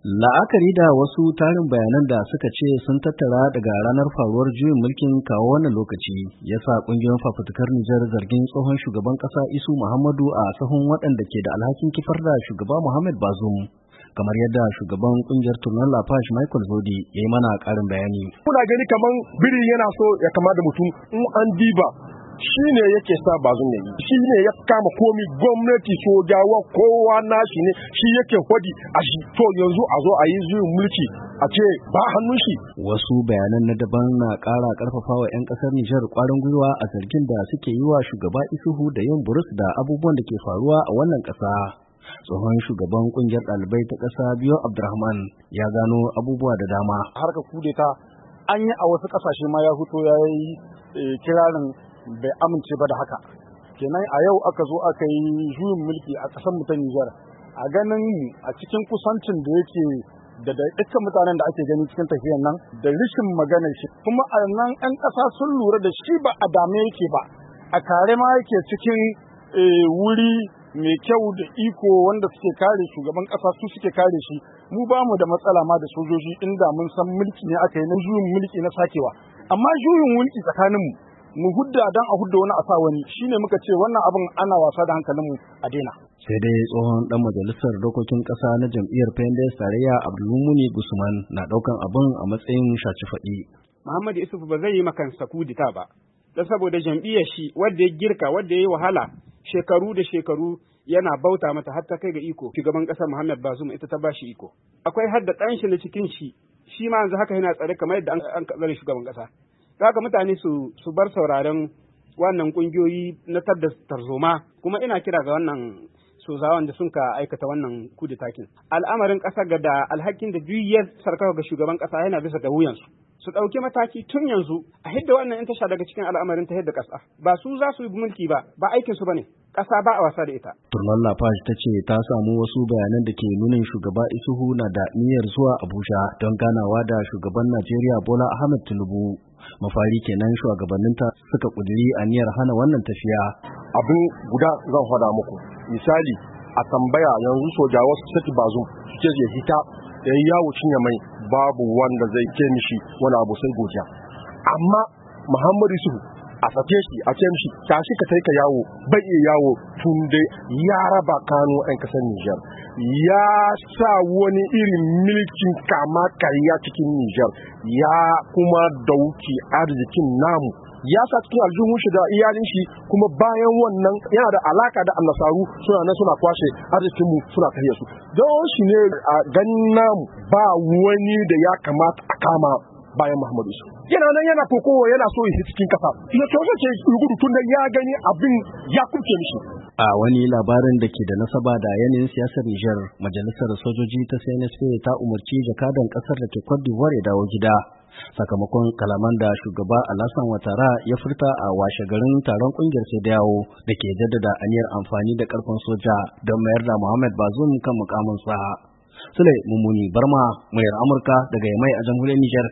La'akari da wasu tarin bayanan da suka ce sun tattara daga ranar faruwar juyin mulkin kawo wannan lokaci ya sa ƙungiyoyin fafutukar Nijar zargin tsohon shugaban ƙasa Isu Muhammadu a sahun waɗanda ke da alhakin kifar da shugaba Muhammad Bazoum. Kamar yadda shugaban ƙungiyar Tournon La Page Michael Zodi ya yi mana ƙarin bayani. Kuna gani kamar biri yana so ya kama da mutum in an diba shi ne yake sa Bazoum ya yi, shi ne ya kama komi, gwamnati, sojawa, kowa nashi ne, shi yake hodi a shi. To yanzu a zo a yi juyin mulki a ce ba hannun shi. Wasu bayanan na daban na ƙara ƙarfafa wa 'yan ƙasar Nijar ƙwarin gwiwa a zargin da suke yi wa shugaba Isuhu da yin burus da abubuwan da ke faruwa a wannan ƙasa. Tsohon shugaban ƙungiyar ɗalibai ta ƙasa Biyo Abdurrahman ya gano abubuwa da dama. Harkar kudeta an yi a wasu ƙasashe ma ya fito ya yi kirarin bai amince ba da haka. Kenan a yau aka zo aka yi juyin mulki a ƙasar mu ta Nijar. A ganin a cikin kusancin da yake da dukkan mutanen da ake gani cikin tafiyan nan da rishin maganar shi, kuma a nan 'yan ƙasa sun lura da shi ba a dame yake ba, a kare ma yake cikin wuri mai kyau da iko wanda suke kare shugaban ƙasa su suke kare shi. Mu ba mu da matsala ma da sojoji inda mun san mulki ne aka yi na juyin mulki na sakewa, amma juyin mulki tsakaninmu mu hudda dan a hudda wani a sa wani, shine muka ce wannan abin ana wasa da hankalinmu a daina. Sai dai tsohon dan majalisar dokokin kasa na jam'iyyar PNDS tarayya Abdulmumuni Gusman na daukan abin a matsayin shaci faɗi. Muhammadu Isufu ba zai yi makansa kudita ba, dan saboda jam'iyyar shi wadda ya girka, wadda ya yi wahala shekaru da shekaru yana bauta mata har ta kai ga iko. Shugaban ƙasar Muhammad Bazoum ita ta bashi iko. Akwai hadda ɗan shi na cikin shi ma yanzu haka yana tsare kamar yadda an tsare shugaban ƙasa. Haka mutane su bar sauraron wannan kungiyoyi na tarzoma, kuma ina kira ga wannan sozawan da sun ka aikata wannan kudetakin. Al'amarin ƙasa ga da alhakin da juyar sarkawa ga shugaban ƙasa yana bisa ga wuyansu. Su ɗauki mataki tun yanzu a hidda wannan in tasha daga cikin al'amarin ta hidda ƙasa. Ba su za su yi mulki ba aikin su bane. Ƙasa ba a wasa da ita. Tournon La Page ta ce ta samu wasu bayanan da ke nunin shugaba Isuhu na da niyyar zuwa Abuja don ganawa da shugaban Najeriya Bola Ahmed Tinubu. Mafari kenan shugabanninta suka kuduri aniyar hana wannan tafiya. Abin guda zan faɗa muku, misali a tambaya yanzu sojawa su saki Bazoum su ce ya hita ya yi yawo cinye mai, babu wanda zai ce mishi wani abu sai godiya. Amma Muhammadu Isuhu a sake shi a ce mishi tashi ka kai ka yawo, bai iya yawo tun dai ya raba kano 'yan kasar Nijar, ya sa wani irin milkin kama karya cikin Nijar, ya kuma dauki arzikin namu, ya sa cikin aljihun shi da iyalin shi, kuma bayan wannan yana da alaka da annasaru suna nan suna kwashe arzikinmu suna karya su. Don shi ne a ganin namu ba wani da ya kamata a kama bayan Muhammadu Isu. Yana nan yana kokowa yana so ya cikin kasa. Ya tozo ce gudu tun da ya gani abin ya kuke mishi. A wani labarin da ke da nasaba da yanayin siyasar Nijar, majalisar sojoji ta CNSP ta umarci jakadan kasar da ke Cote d'Ivoire ya dawo gida. Sakamakon kalaman da shugaba Alassane Ouattara ya furta a washe garin taron kungiyar CEDEAO da ke jaddada aniyar amfani da karfin soja don mayar da Mohamed Bazoum kan mukaminsa. Sule Mummuni Barma, muryar Amurka daga Yamai a jamhuriyar Nijar.